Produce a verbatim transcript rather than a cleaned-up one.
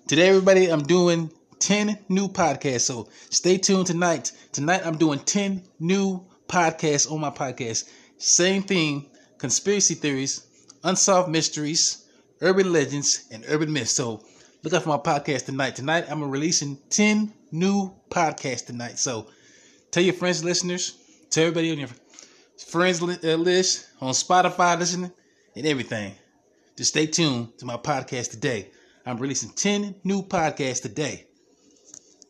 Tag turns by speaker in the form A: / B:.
A: Today, everybody, I'm doing ten new podcasts. So stay tuned tonight. Tonight, I'm doing ten new podcasts on my podcast. Same thing, conspiracy theories, unsolved mysteries, urban legends, and urban myths. So look out for my podcast tonight. Tonight, I'm releasing ten new podcasts tonight. So tell your friends, listeners, tell everybody on your friends list, on Spotify, listening, and everything. Just stay tuned to my podcast today. I'm releasing ten new podcasts today.